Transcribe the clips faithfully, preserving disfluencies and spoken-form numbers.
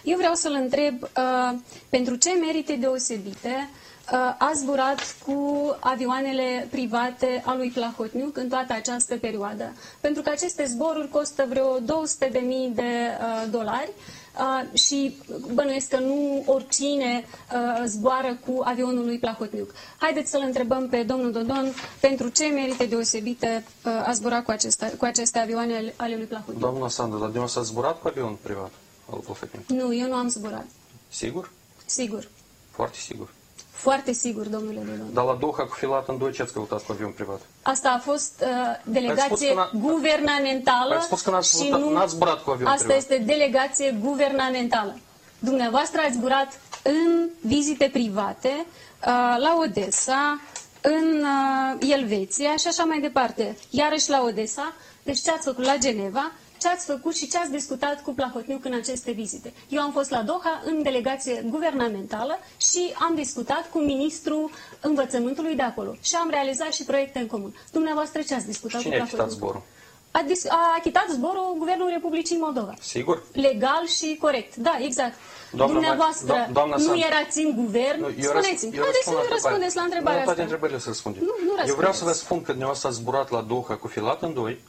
Eu vreau să-l întreb uh, pentru ce merite deosebite uh, a zburat cu avioanele private a lui Plahotniuc în toată această perioadă. Pentru că aceste zboruri costă vreo două sute de mii de uh, dolari. Uh, și bănuiesc că nu oricine uh, zboară cu avionul lui Plahotniuc. Haideți să-l întrebăm pe domnul Dodon pentru ce merite deosebite uh, a zbura cu, acesta, cu aceste avioane ale, ale lui Plahotniuc. Doamna Sandu, dar dumneavoastră ați zburat cu avion privat al Plahotniuc? Nu, eu nu am zburat. Sigur? Sigur. Foarte sigur. Foarte sigur, domnule Dodon. Dar la Doha cu filat în doi ce ați căutat cu avion privat? Asta a fost uh, delegație guvernamentală. Ați spus că n-ați și nu, zburat cu avion asta privat. este delegație guvernamentală. Dumneavoastră ați zburat în vizite private uh, la Odessa, în uh, Elveția și așa mai departe. Iarăși la Odessa. Deci ce ați făcut la Geneva? Ce ați făcut și ce ați discutat cu Plahotniuc în aceste vizite? Eu am fost la Doha în delegație guvernamentală și am discutat cu ministrul învățământului de acolo. Și am realizat și proiecte în comun. Dumneavoastră ce ați discutat Cine cu a Plahotniuc? achitat zborul? A, a achitat zborul Guvernul Republicii Moldova. Sigur? Legal și corect. Da, exact. Doamna, Dumneavoastră do doamna nu Sandu, erați în guvern? Spuneți-mi. Haideți să nu răspundeți la întrebarea asta. Nu, toate asta. întrebările să răspundem. Nu, nu Eu vreau să vă spun că dumneavoastră ați zburat la Doha cu filat în doi,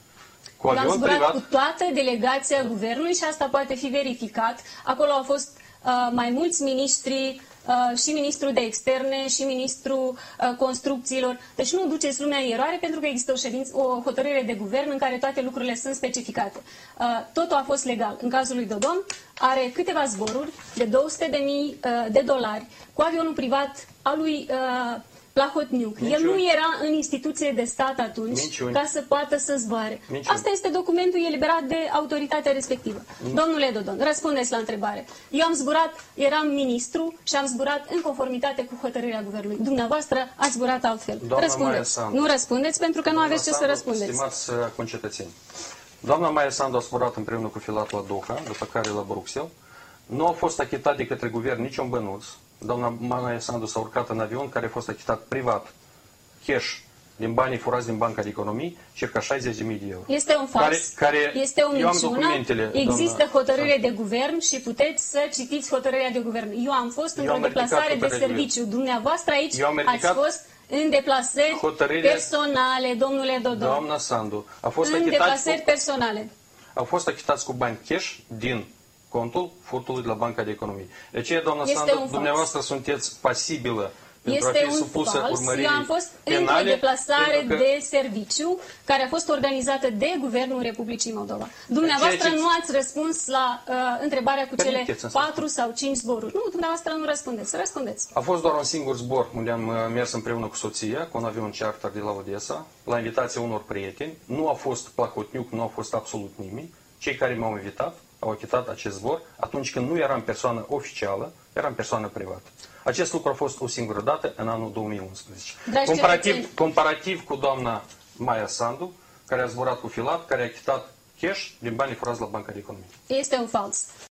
cu Eu am avion zburat privat. cu toată delegația guvernului și asta poate fi verificat. Acolo au fost uh, mai mulți miniștri, uh, și ministrul de externe, și ministrul uh, construcțiilor. Deci nu duceți lumea în eroare pentru că există o, ședință, o hotărâre de guvern în care toate lucrurile sunt specificate. Uh, totul a fost legal. În cazul lui Dodon are câteva zboruri de două sute de mii uh, de dolari cu avionul privat al lui uh, Plahotniuc. El nu era în instituție de stat atunci. Minciuni. Ca să poată să zboare. Minciuni. Asta este documentul eliberat de autoritatea respectivă. Minciuni. Domnule Dodon, răspundeți la întrebare. Eu am zburat, eram ministru și am zburat în conformitate cu hotărârea guvernului. Dumneavoastră ați zburat altfel. Doamna răspundeți. Nu răspundeți pentru că Doamna nu aveți ce Sandu, să răspundeți. Stimați concetățeni, doamna Maia Sandu a zburat împreună cu filat la Doha, după care la Bruxelles. Nu a fost achitat de către guvern niciun bănuț. Doamna Maia Sandu s-a urcat în avion care a fost achitat privat, cash, din banii furați din Banca de Economii, circa șaizeci de mii de euro. Este un fals, care, care este o minciună, există doamna, hotărâre de guvern și puteți să citiți hotărârea de guvern. Eu am fost într-o deplasare de serviciu. De Dumneavoastră aici ați fost în deplasări hotărârea... personale, domnule Dodon. Doamna Sandu, a fost în deplasări cu... personale. Au fost achitați cu bani cash din contul furtului de la Banca de Economie. De aceea, doamna Sandu, dumneavoastră sunteți pasibilă pentru este a fi supusă urmăririi Eu am fost penale, într-o deplasare că... de serviciu care a fost organizată de Guvernul Republicii Moldova. Dumneavoastră ce... nu ați răspuns la uh, întrebarea cu cele patru sau cinci zboruri. Nu, dumneavoastră nu răspundeți. Să răspundeți. A fost doar un singur zbor unde am mers împreună cu soția, cu un avion charter de la Odessa, la invitația unor prieteni. Nu a fost Plahotniuc, nu a fost absolut nimeni. Cei care m-au invitat au achitat acest zbor atunci când nu eram persoană oficială, eram persoană privată. Acest lucru a fost o singură dată în anul două mii unsprezece. Comparativ, comparativ cu doamna Maia Sandu, care a zburat cu filat, care a achitat cash din banii furați la Banca de Economie. Este un fals.